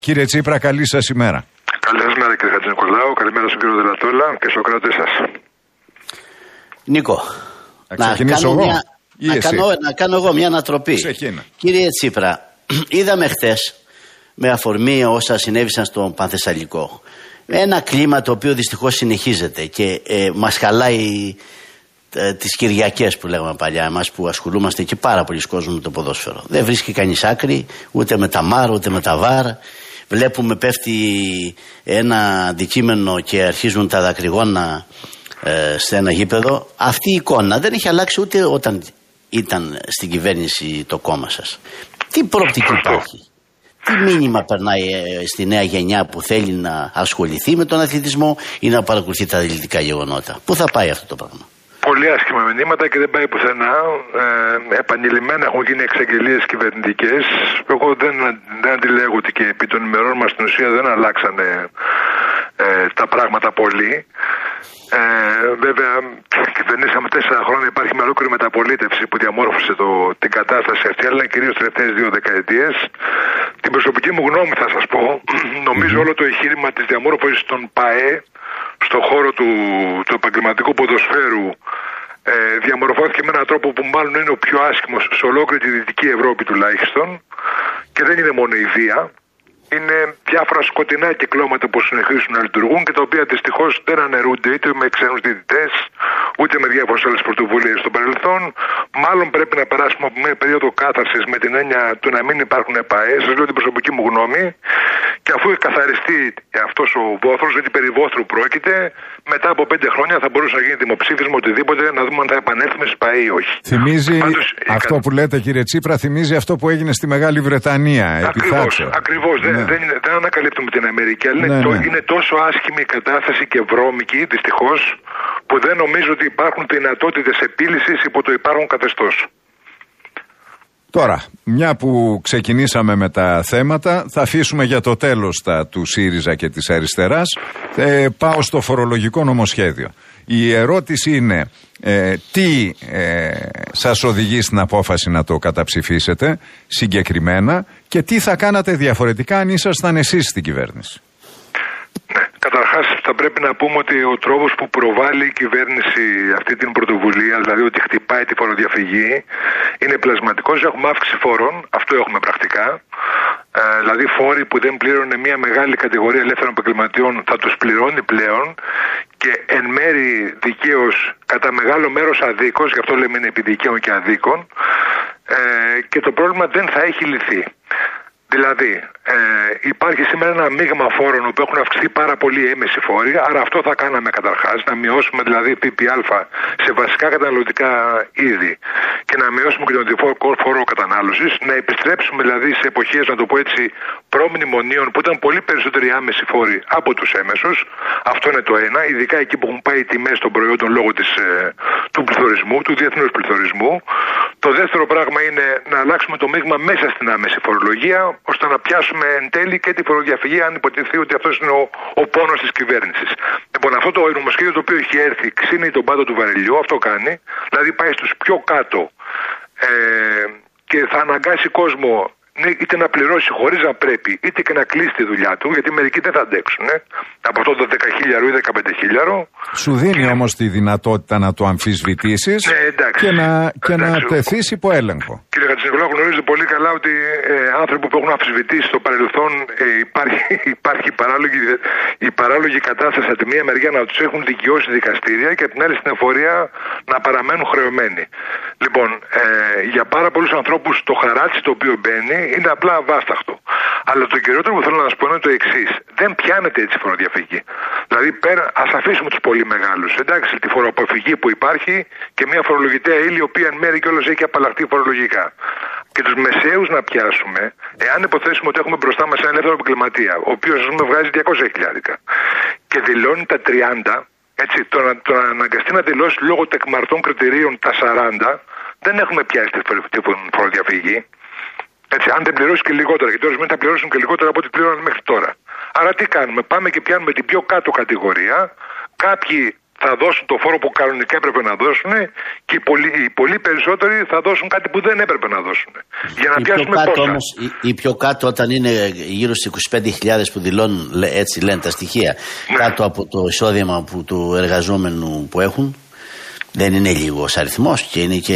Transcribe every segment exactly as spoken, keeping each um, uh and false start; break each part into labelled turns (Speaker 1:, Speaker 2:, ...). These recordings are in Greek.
Speaker 1: Κύριε Τσίπρα, καλή σας ημέρα.
Speaker 2: Καλημέρα κύριε Χατζηνικολάου, καλημέρα στον κύριο Δελατόλα και στο κράτος σας.
Speaker 3: Νίκο,
Speaker 1: να, να, κάνω,
Speaker 3: μια, να, κάνω, να κάνω εγώ μια ανατροπή.
Speaker 1: Ξεκίνα.
Speaker 3: Κύριε Τσίπρα, είδαμε χθες με αφορμή όσα συνέβησαν στον Πανθεσσαλικό ένα κλίμα το οποίο δυστυχώς συνεχίζεται και ε, μας χαλάει ε, τις Κυριακές που λέγαμε παλιά, εμάς που ασχολούμαστε και πάρα πολλοί κόσμοι με το ποδόσφαιρο. Δεν βρίσκει κανείς άκρη ούτε με τα μάρ ούτε με τα βάρ. Βλέπουμε πέφτει ένα αντικείμενο και αρχίζουν τα δακρυγόνα ε, σε ένα γήπεδο. Αυτή η εικόνα δεν έχει αλλάξει ούτε όταν ήταν στην κυβέρνηση το κόμμα σας. Τι προοπτική υπάρχει? Τι μήνυμα περνάει ε, στη νέα γενιά που θέλει να ασχοληθεί με τον αθλητισμό ή να παρακολουθεί τα αθλητικά γεγονότα? Πού θα πάει αυτό το πράγμα?
Speaker 2: Πολύ άσχημα μηνύματα και δεν πάει πουθενά. Ε, επανειλημμένα έχουν γίνει εξαγγελίες κυβερνητικές. Εγώ δεν, δεν αντιλέγω ότι και επί των ημερών μας στην ουσία δεν αλλάξανε ε, τα πράγματα πολύ. Ε, βέβαια, κυβερνήσαμε τέσσερα χρόνια. Υπάρχει μια ολόκληρη μεταπολίτευση που διαμόρφωσε το, την κατάσταση αυτή, αλλά κυρίως τις τελευταίες δύο δεκαετίες. Την προσωπική μου γνώμη θα σας πω. Νομίζω όλο το εγχείρημα της διαμόρφωσης των ΠΑΕ στον χώρο του, του επαγγελματικού ποδοσφαίρου ε, διαμορφώθηκε με έναν τρόπο που μάλλον είναι ο πιο άσχημος σε ολόκληρη τη Δυτική Ευρώπη τουλάχιστον, και δεν είναι μόνο η βία. Είναι διάφορα σκοτεινά κυκλώματα που συνεχίζουν να λειτουργούν και τα οποία δυστυχώς δεν αναιρούνται είτε με ξένους διαιτητές ούτε με διάφορες άλλες πρωτοβουλίες στο παρελθόν. Μάλλον πρέπει να περάσουμε από μια περίοδο κάθαρσης με την έννοια του να μην υπάρχουν ΕΠΑΕ. Σας λέω την προσωπική μου γνώμη. Και αφού καθαριστεί αυτός ο βόθρος, γιατί περί βόθρου πρόκειται, μετά από πέντε χρόνια θα μπορούσε να γίνει δημοψήφισμα οτιδήποτε, να δούμε αν θα επανέλθουμε στις ΠΑΕ ή όχι.
Speaker 1: Θυμίζει
Speaker 2: Πάντως,
Speaker 1: αυτό κα... που λέτε κύριε Τσίπρα, θυμίζει αυτό που έγινε στη Μεγάλη Βρετανία.
Speaker 2: Ακριβώς, ακριβώς. Ναι. Δεν, δεν, είναι, δεν ανακαλύπτουμε την Αμερική, αλλά ναι, είναι, ναι. είναι τόσο άσχημη η κατάσταση και βρώμικη, δυστυχώς, που δεν νομίζω ότι υπάρχουν δυνατότητες επίλυσης υπό το υπάρχον καθεστώς.
Speaker 1: Τώρα, μια που ξεκινήσαμε με τα θέματα, θα αφήσουμε για το τέλος τα του ΣΥΡΙΖΑ και της αριστεράς. Ε, πάω στο φορολογικό νομοσχέδιο. Η ερώτηση είναι ε, τι ε, σας οδηγεί στην απόφαση να το καταψηφίσετε συγκεκριμένα και τι θα κάνατε διαφορετικά αν ήσασταν εσείς στην κυβέρνηση.
Speaker 2: Ναι, καταρχάς θα πρέπει να πούμε ότι ο τρόπος που προβάλλει η κυβέρνηση αυτή την πρωτοβουλία, δηλαδή ότι χτυπάει τη φοροδιαφυγή, είναι πλασματικός. Έχουμε αύξηση φόρων, αυτό έχουμε πρακτικά. Ε, δηλαδή φόροι που δεν πλήρωνε μια μεγάλη κατηγορία ελεύθερων επαγγελματιών θα τους πληρώνει πλέον, και εν μέρη δικαίως, κατά μεγάλο μέρος αδίκως, γι' αυτό λέμε είναι επί δικαίων και αδίκων, ε, και το πρόβλημα δεν θα έχει λυθεί. Δηλαδή, ε, υπάρχει σήμερα ένα μείγμα φόρων που έχουν αυξηθεί πάρα πολύ έμεση φόροι, άρα αυτό θα κάναμε καταρχάς, να μειώσουμε δηλαδή ΦΠΑ σε βασικά καταναλωτικά είδη και να μειώσουμε και τον διφόρο φόρο κατανάλωσης, να επιστρέψουμε δηλαδή σε εποχές, να το πω έτσι, προμνημονίων που ήταν πολύ περισσότεροι άμεση φόροι από τους έμεσους. Αυτό είναι το ένα, ειδικά εκεί που έχουν πάει οι τιμές των προϊόντων λόγω της, ε, του πληθωρισμού, του διεθνούς πληθωρισμού. Το δεύτερο πράγμα είναι να αλλάξουμε το μείγμα μέσα στην άμεση φορολογία, ώστε να πιάσουμε εν τέλει και τη φοροδιαφυγή, αν υποτιθεί ότι αυτός είναι ο, ο πόνος της κυβέρνησης. Λοιπόν, αυτό το νομοσχέδιο το οποίο έχει έρθει ξύνει τον πάτο του βαρελιού, αυτό κάνει, δηλαδή πάει στους πιο κάτω ε, και θα αναγκάσει κόσμο είτε να πληρώσει χωρίς να πρέπει, είτε και να κλείσει τη δουλειά του, γιατί μερικοί δεν θα αντέξουν ε, από αυτό το δέκα χιλιάδες ή δεκαπέντε χιλιάδες.
Speaker 1: Σου δίνει όμως τη δυνατότητα να το αμφισβητήσεις
Speaker 2: ναι, εντάξει,
Speaker 1: και, να, και να
Speaker 2: εντάξει.
Speaker 1: τεθείς υπό έλεγχο.
Speaker 2: Κύριε Χατζηνικολάου, γνωρίζετε πολύ καλά ότι ε, άνθρωποι που έχουν αμφισβητήσει στο παρελθόν ε, υπάρχει, υπάρχει η, παράλογη, η παράλογη κατάσταση από τη μία μεριά να τους έχουν δικαιώσει δικαστήρια και από την άλλη στην εφορία να παραμένουν χρεωμένοι. Λοιπόν, ε, για πάρα πολλούς ανθρώπους το χαράτσι το οποίο μπαίνει είναι απλά αβάσταχτο. Αλλά το κυριότερο που θέλω να σας πω είναι το εξής. Δεν πιάνεται έτσι η φοροδιαφυγή. Δηλαδή, πέρα, ας αφήσουμε τους πολύ μεγάλους. Εντάξει, τη φοροαποφυγή που υπάρχει και μια φορολογητέα ύλη, η οποία εν μέρει κιόλας έχει απαλλαχθεί φορολογικά. Και τους μεσαίους να πιάσουμε, εάν υποθέσουμε ότι έχουμε μπροστά μας ένα ελεύθερο επαγγελματία, ο οποίος ας πούμε βγάζει διακόσια χιλιάρικα και δηλώνει τα τριάντα, έτσι, το να, το να αναγκαστεί να δηλώσει λόγω τεκμαρτών κριτηρίων τα σαράντα, δεν έχουμε πιάσει τη φοροδιαφυγή. Έτσι, αν δεν πληρώσει και λιγότερα, γιατί ορισμένοι θα πληρώσουν και λιγότερα από ό,τι πλήρωναν μέχρι τώρα. Άρα τι κάνουμε, πάμε και πιάνουμε την πιο κάτω κατηγορία, κάποιοι θα δώσουν το φόρο που κανονικά έπρεπε να δώσουν και οι πολύ, οι πολύ περισσότεροι θα δώσουν κάτι που δεν έπρεπε να δώσουν. Για να
Speaker 3: οι
Speaker 2: πιάσουμε
Speaker 3: πιο κάτω,
Speaker 2: πόσα.
Speaker 3: Όμως, οι, οι πιο κάτω όταν είναι γύρω στις είκοσι πέντε χιλιάδες που δηλώνουν, έτσι λένε τα στοιχεία, ναι. κάτω από το εισόδημα που, του εργαζόμενου που έχουν, δεν είναι λίγος αριθμός και είναι και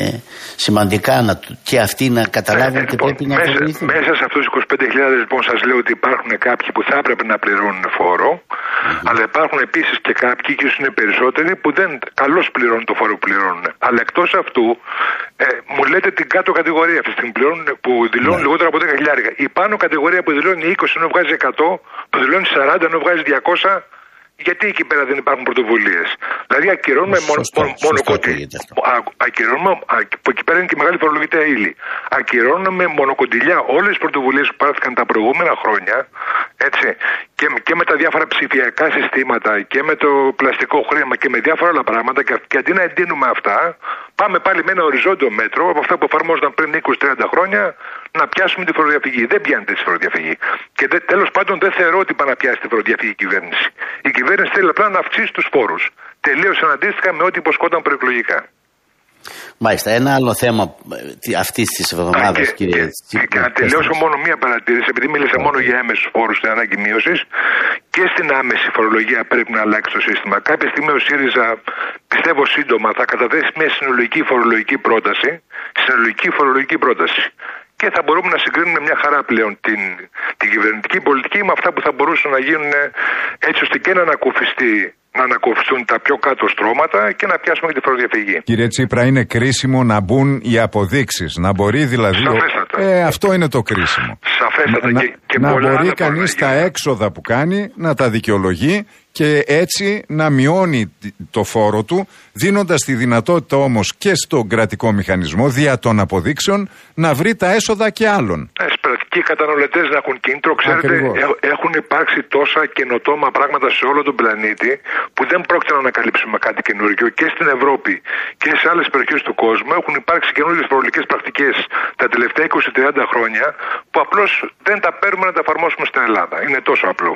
Speaker 3: σημαντικά να, και αυτοί να καταλάβουν ε, και
Speaker 2: λοιπόν,
Speaker 3: πρέπει να
Speaker 2: μέσα,
Speaker 3: βοηθούν.
Speaker 2: μέσα σε αυτούς τους είκοσι πέντε χιλιάδες λοιπόν σας λέω ότι υπάρχουν κάποιοι που θα έπρεπε να πληρώνουν φόρο, mm-hmm. αλλά υπάρχουν επίσης και κάποιοι, και ίσως είναι περισσότεροι, που δεν καλώς πληρώνουν το φόρο που πληρώνουν. Αλλά εκτός αυτού, ε, μου λέτε την κάτω κατηγορία αυτή τη στιγμή που δηλώνουν yeah. λιγότερο από δέκα χιλιάδες. Η πάνω κατηγορία που δηλώνει είκοσι ενώ βγάζει εκατό, που δηλώνει σαράντα ενώ βγάζει διακόσια. Γιατί εκεί πέρα δεν υπάρχουν πρωτοβουλίες? Δηλαδή ακυρώνουμε μονοκοντιλιά. Ακυρώνουμε, που εκεί πέρα είναι και μεγάλη φορολογητέα ύλη. Ακυρώνουμε μονοκοντιλιά όλες τις πρωτοβουλίες που πάρθηκαν τα προηγούμενα χρόνια, έτσι, και, και με τα διάφορα ψηφιακά συστήματα και με το πλαστικό χρήμα και με διάφορα άλλα πράγματα. Και, και αντί να εντείνουμε αυτά, πάμε πάλι με ένα οριζόντιο μέτρο από αυτά που εφαρμόζονταν πριν είκοσι τριάντα χρόνια να πιάσουμε τη φοροδιαφυγή. Δεν πιάνεται τη φοροδιαφυγή. Και δε, τέλος πάντων δεν θεωρώ ότι πάει να πιάσει τη φοροδιαφυγή η κυβέρνηση. Η κυβέρνηση θέλει απλά να αυξήσει τους φόρους. Τελείως αναντίστοιχα με ό,τι υποσχόταν προεκλογικά.
Speaker 3: Μάλιστα. Ένα άλλο θέμα αυτή τη εβδομάδα, κύριε Τσίπρα.
Speaker 2: Και να τελειώσω μόνο μία παρατήρηση, επειδή μίλησα μόνο για έμεσους φόρους και ανάγκη μείωσης, και στην άμεση φορολογία πρέπει να αλλάξει το σύστημα. Κάποια στιγμή ο ΣΥΡΙΖΑ, πιστεύω σύντομα, θα καταθέσει μια συνολική φορολογική πρόταση. Συνολική φορολογική πρόταση. Και θα μπορούμε να συγκρίνουμε μια χαρά πλέον την, την κυβερνητική πολιτική με αυτά που θα μπορούσαν να γίνουν, έτσι ώστε και να ανακουφιστεί, να ανακουφιστούν τα πιο κάτω στρώματα και να πιάσουμε και τη φοροδιαφυγή.
Speaker 1: Κύριε Τσίπρα, είναι κρίσιμο να μπουν οι αποδείξεις. Να μπορεί δηλαδή.
Speaker 2: Σαφέστατα.
Speaker 1: Ε, αυτό είναι το κρίσιμο.
Speaker 2: Σαφέστατα.
Speaker 1: Να,
Speaker 2: και, και
Speaker 1: να
Speaker 2: πολλά
Speaker 1: μπορεί κανείς τα έξοδα που κάνει να τα δικαιολογεί και έτσι να μειώνει το φόρο του, δίνοντας τη δυνατότητα όμως και στον κρατικό μηχανισμό δια των αποδείξεων να βρει τα έσοδα και άλλων.
Speaker 2: Και οι καταναλωτές να έχουν κίνητρο. Ξέρετε, Ακριβώς. έχουν υπάρξει τόσα καινοτόμα πράγματα σε όλο τον πλανήτη που δεν πρόκειται να ανακαλύψουμε κάτι καινούργιο. Και στην Ευρώπη και σε άλλες περιοχές του κόσμου έχουν υπάρξει καινούργιες φορολογικές πρακτικές τα τελευταία είκοσι με τριάντα χρόνια που απλώς δεν τα παίρνουμε να τα εφαρμόσουμε στην Ελλάδα. Είναι τόσο απλό.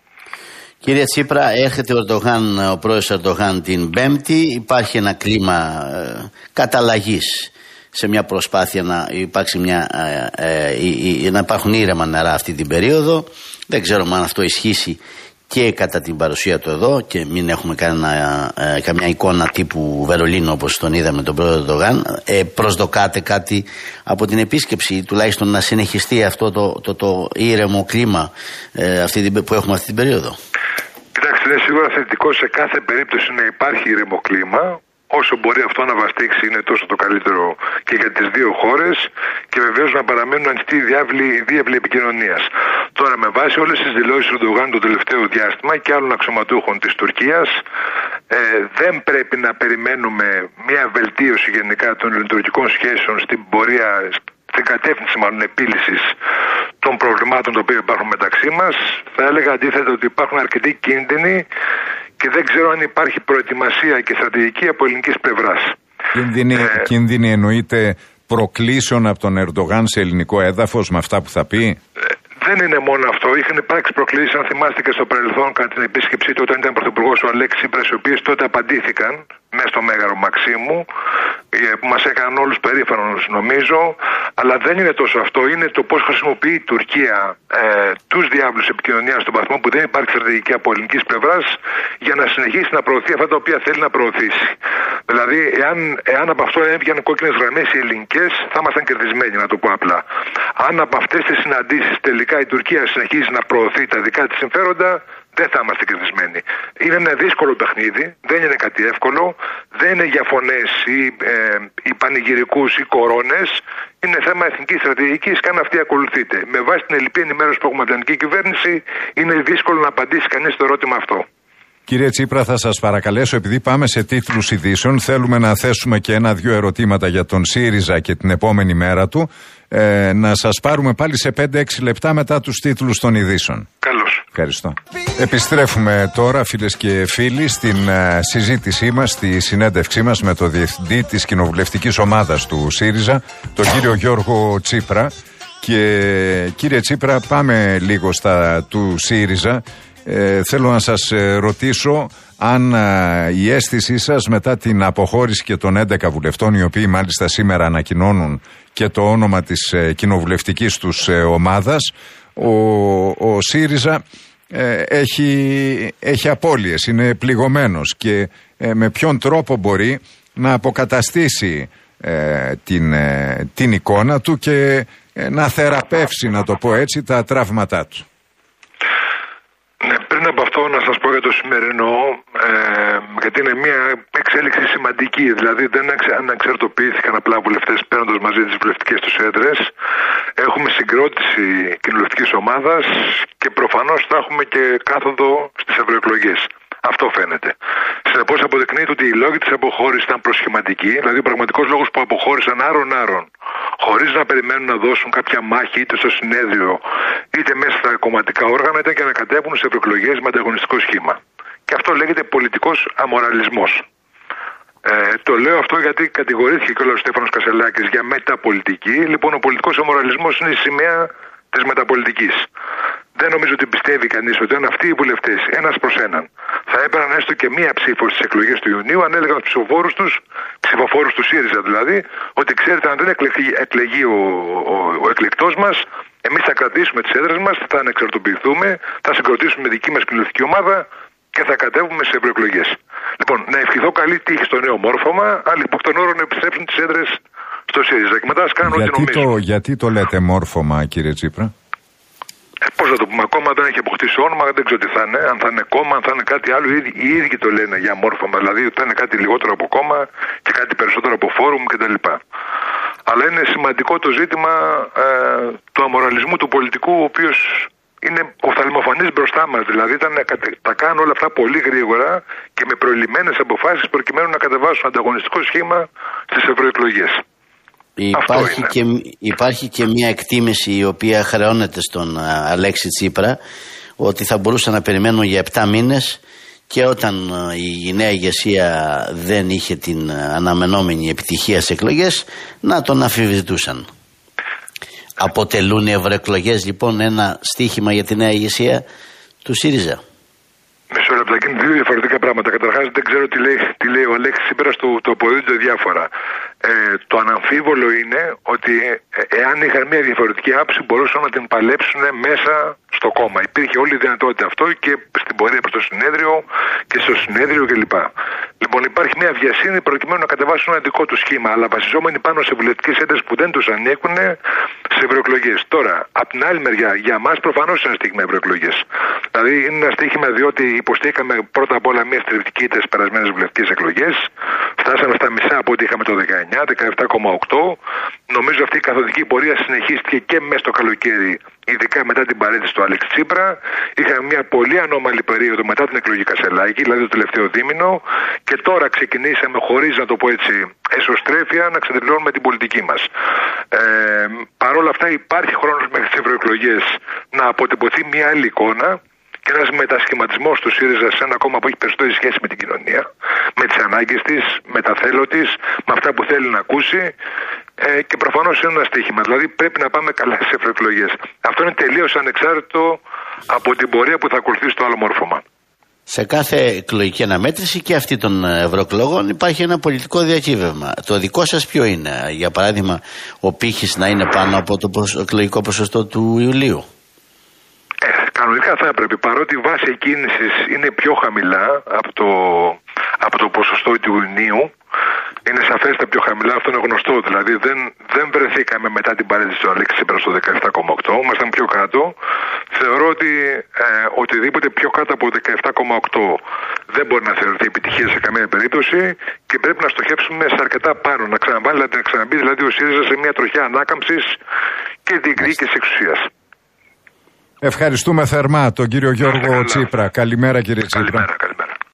Speaker 3: Κύριε Τσίπρα, έρχεται ο, Ερντογάν, ο πρόεδρος Ερντογάν την Πέμπτη. Υπάρχει ένα κλίμα ε, καταλλαγής σε μια προσπάθεια να υπάρξει μια, ε, ε, ε, να υπάρχουν ήρεμα νερά αυτή την περίοδο. Δεν ξέρω αν αυτό ισχύσει και κατά την παρουσία του εδώ και μην έχουμε κανένα, ε, καμιά εικόνα τύπου Βερολίνο όπως τον είδαμε τον πρόεδρο Ερντογάν. Ε, προσδοκάτε κάτι από την επίσκεψη, τουλάχιστον να συνεχιστεί αυτό το, το, το ήρεμο κλίμα ε, αυτή την, που έχουμε αυτή την περίοδο?
Speaker 2: Κοιτάξτε, είναι σίγουρα θετικό σε κάθε περίπτωση να υπάρχει ήρεμο κλίμα. Όσο μπορεί αυτό να βαστίξει είναι τόσο το καλύτερο και για τις δύο χώρες και βεβαίως να παραμένουν ανοιχτοί οι διάβλοι επικοινωνίας. Τώρα, με βάση όλες τις δηλώσεις του Ερντογάν το τελευταίο διάστημα και άλλων αξιωματούχων της Τουρκίας, ε, δεν πρέπει να περιμένουμε μια βελτίωση γενικά των ελληνοτουρκικών σχέσεων στην πορεία, στην κατεύθυνση μάλλον επίλυσης των προβλημάτων τα οποία υπάρχουν μεταξύ μας. Θα έλεγα αντίθετα ότι υπάρχουν αρκετοί κίνδυνοι και δεν ξέρω αν υπάρχει προετοιμασία και στρατηγική από ελληνικής πλευράς. Κίνδυνοι,
Speaker 1: ε, κίνδυνοι εννοείται προκλήσεων από τον Ερντογάν σε ελληνικό έδαφος με αυτά που θα πει?
Speaker 2: Ε, δεν είναι μόνο αυτό. Είχαν υπάρξει προκλήσεις, αν θυμάστε και στο παρελθόν, κατά την επίσκεψή του όταν ήταν πρωθυπουργός ο Αλέξης Τσίπρας, οι οποίες τότε απαντήθηκαν μέσα στο Μέγαρο Μαξίμου, που μας έκαναν όλους περήφανους νομίζω, αλλά δεν είναι τόσο αυτό. Είναι το πώς χρησιμοποιεί η Τουρκία ε, τους διάβλους επικοινωνίας στον βαθμό που δεν υπάρχει στρατηγική από ελληνικής πλευράς για να συνεχίσει να προωθεί αυτά τα οποία θέλει να προωθήσει. Δηλαδή, εάν, εάν από αυτό έβγαιναν κόκκινες γραμμές οι ελληνικές, θα ήμασταν κερδισμένοι, να το πω απλά. Αν από αυτές τις συναντήσεις τελικά η Τουρκία συνεχίζει να προωθεί τα δικά της συμφέροντα, δεν θα είμαστε κερδισμένοι. Είναι ένα δύσκολο παιχνίδι, δεν είναι κάτι εύκολο, δεν είναι για φωνές ή, ε, ή πανηγυρικούς ή κορώνες. Είναι θέμα εθνικής στρατηγικής και αν αυτή ακολουθείται. Με βάση την ελλειπή ενημέρωση που έχουμε από την ελληνική κυβέρνηση, είναι δύσκολο να απαντήσει κανείς στο ερώτημα αυτό.
Speaker 1: Κύριε Τσίπρα, θα σας παρακαλέσω, επειδή πάμε σε τίτλους ειδήσεων, θέλουμε να θέσουμε και ένα-δυο ερωτήματα για τον ΣΥΡΙΖΑ και την επόμενη μέρα του. Ε, να σας πάρουμε πάλι σε πέντε έξι λεπτά μετά τους τίτλους των ειδήσεων.
Speaker 2: Καλώς.
Speaker 1: Ευχαριστώ. Επιστρέφουμε τώρα, φίλες και φίλοι, στην uh, συζήτησή μας, στη συνέντευξή μας με τον διευθυντή της κοινοβουλευτικής ομάδας του ΣΥΡΙΖΑ, τον κύριο Γιώργο Τσίπρα. Και κύριε Τσίπρα, πάμε λίγο στα του ΣΥΡΙΖΑ. ε, θέλω να σας ε, ρωτήσω αν ε, η αίσθησή σας μετά την αποχώρηση και των έντεκα βουλευτών, οι οποίοι μάλιστα σήμερα ανακοινώνουν και το όνομα της ε, κοινοβουλευτικής τους ε, ομάδας, ο, ο ΣΥΡΙΖΑ ε, έχει, έχει απώλειες, είναι πληγωμένος και ε, με ποιον τρόπο μπορεί να αποκαταστήσει ε, την, ε, την εικόνα του και ε, να θεραπεύσει, να το πω έτσι, τα τραύματά του.
Speaker 2: Ναι, πριν από αυτό να σας πω για το σημερινό, ε, γιατί είναι μια εξέλιξη σημαντική, δηλαδή δεν αναξαρτοποιήθηκαν απλά βουλευτές παίρνοντας μαζί τις βουλευτικές τους έδρες, έχουμε συγκρότηση κοινοβουλευτικής ομάδας και προφανώς θα έχουμε και κάθοδο στις ευρωεκλογές. Αυτό φαίνεται. Συνεπώς αποδεικνύεται ότι οι λόγοι της αποχώρησης ήταν προσχηματικοί, δηλαδή ο πραγματικός λόγος που αποχώρησαν άρον-άρον, χωρίς να περιμένουν να δώσουν κάποια μάχη είτε στο συνέδριο είτε μέσα στα κομματικά όργανα, ήταν και να κατέβουν σε ευρωεκλογές με ανταγωνιστικό σχήμα. Και αυτό λέγεται πολιτικός αμοραλισμός. Ε, το λέω αυτό γιατί κατηγορήθηκε κιόλας ο Στέφανος Κασελάκης για μεταπολιτική. Λοιπόν, ο πολιτικός αμοραλισμός είναι η σημαία της μεταπολιτικής. Δεν νομίζω ότι πιστεύει κανείς ότι αν αυτοί οι βουλευτές, ένας προς έναν, θα έπαιρναν έστω και μία ψήφο στις εκλογές του Ιουνίου, αν έλεγαν στους ψηφοφόρους τους, ψηφοφόρους του ΣΥΡΙΖΑ δηλαδή, ότι ξέρετε, αν δεν εκλεγεί, εκλεγεί ο, ο, ο εκλεκτός μας, εμείς θα κρατήσουμε τις έδρες μας, θα ανεξαρτοποιηθούμε, θα συγκροτήσουμε δική μας κοινοβουλευτική ομάδα και θα κατέβουμε σε ευρωεκλογές. Λοιπόν, να ευχηθώ καλή τύχη στο νέο μόρφωμα, άλλοι που εκ των όρων επιστρέψουν τις έδρες στο ΣΥΡΙΖΑ. Και μετά ας κάνουν ό,τι νομίζουν.
Speaker 1: Το, γιατί το λέτε μόρφωμα, κύριε Τσίπρα?
Speaker 2: Ε, πώς θα το πούμε, ακόμα δεν έχει αποκτήσει όνομα, δεν ξέρω τι θα είναι. Αν θα είναι κόμμα, αν θα είναι κάτι άλλο, οι, οι ίδιοι το λένε για μόρφωμα. Δηλαδή ότι θα είναι κάτι λιγότερο από κόμμα και κάτι περισσότερο από φόρουμ κτλ. Αλλά είναι σημαντικό το ζήτημα ε, του αμοραλισμού του πολιτικού, ο οποίος είναι οφθαλμοφανής μπροστά μας. Δηλαδή ήταν, τα κάνουν όλα αυτά πολύ γρήγορα και με προηλημμένες αποφάσεις προκειμένου να κατεβάσουν ανταγωνιστικό σχήμα στις ευρωεκλογές.
Speaker 3: Υπάρχει και, υπάρχει και μια εκτίμηση η οποία χρεώνεται στον Αλέξη Τσίπρα ότι θα μπορούσαν να περιμένουν για επτά μήνες και όταν η νέα ηγεσία δεν είχε την αναμενόμενη επιτυχία στις εκλογές να τον αφιβητούσαν. Αποτελούν οι ευρωεκλογές λοιπόν ένα στίχημα για τη νέα ηγεσία του ΣΥΡΙΖΑ?
Speaker 2: Μισό λεπτάκι, είναι δύο διαφορετικά πράγματα. Καταρχάς δεν ξέρω τι λέει, τι λέει ο Αλέξης Τσίπρας, το, το αποδίδεται διάφορα. Ε, το αναμφίβολο είναι ότι ε, εάν είχαν μια διαφορετική άποψη μπορούσαν να την παλέψουν μέσα στο κόμμα. Υπήρχε όλη η δυνατότητα αυτό και στην πορεία προς το συνέδριο και στο συνέδριο κλπ. Λοιπόν, υπάρχει μια βιασύνη προκειμένου να κατεβάσουν ένα δικό του σχήμα, αλλά βασιζόμενοι πάνω σε βουλευτικές έδρες που δεν τους ανήκουν σε ευρωεκλογές. Τώρα, από την άλλη μεριά, για μας προφανώς είναι ένα στοίχημα ευρωεκλογές. Δηλαδή, είναι ένα στοίχημα διότι υποστήκαμε πρώτα απ' όλα μια στριπτική τις περασμένες βουλευτικές εκλογές. Φτάσαμε στα μισά από ό,τι είχαμε το δεκαεννιά, δεκαεπτά κόμμα οκτώ. Νομίζω αυτή η καθοδική πορεία συνεχίστηκε και μέσα στο καλοκαίρι, ειδικά μετά την παρέτηση του Αλέξη Τσίπρα. Είχαμε μια πολύ ανώμαλη περίοδο μετά την εκλογή Κασελάκη, δηλαδή το τελευταίο δίμηνο. Και τώρα ξεκινήσαμε, χωρίς να το πω έτσι, εσωστρέφεια, να ξετρελώνουμε την πολιτική μας. Ε, Παρ' όλα αυτά, υπάρχει χρόνος μέχρι τις ευρωεκλογές να αποτυπωθεί μια άλλη εικόνα και ένας μετασχηματισμός του ΣΥΡΙΖΑ σε ένα κόμμα που έχει περισσότερη σχέση με την κοινωνία, με τις ανάγκες της, με τα θέλω της, με αυτά που θέλει να ακούσει. Ε, και προφανώς είναι ένα στοίχημα. Δηλαδή πρέπει να πάμε καλά στις ευρωεκλογές. Αυτό είναι τελείως ανεξάρτητο από την πορεία που θα ακολουθήσει το άλλο μόρφωμα.
Speaker 3: Σε κάθε εκλογική αναμέτρηση και αυτή των ευρωεκλογών υπάρχει ένα πολιτικό διακύβευμα. Το δικό σας ποιο είναι? Για παράδειγμα, ο πύχης να είναι πάνω από το εκλογικό ποσοστό του Ιουλίου.
Speaker 2: Ε, κανονικά θα έπρεπε, παρότι η βάση εκκίνησης είναι πιο χαμηλά από το, από το ποσοστό του Ιουνίου. Είναι σαφέστα πιο χαμηλά, αυτό είναι γνωστό. Δηλαδή δεν, δεν βρεθήκαμε μετά την παρέτηση του Αλέξη Τσίπρα στο δεκαεπτά κόμμα οκτώ, ήμασταν πιο κάτω. Θεωρώ ότι ε, οτιδήποτε πιο κάτω από δεκαεπτά κόμμα οκτώ δεν μπορεί να θεωρηθεί επιτυχία σε καμία περίπτωση και πρέπει να στοχεύσουμε σε αρκετά πάνω. Να ξαναβάλει, να ξαναμπεί δηλαδή ο ΣΥΡΙΖΑ σε μια τροχιά ανάκαμψης και διεκδίκησης εξουσίας.
Speaker 1: Ευχαριστούμε θερμά τον κύριο Γιώργο Τσίπρα. Καλημέρα κύριε Τσίπρα.
Speaker 2: Καλημέρα.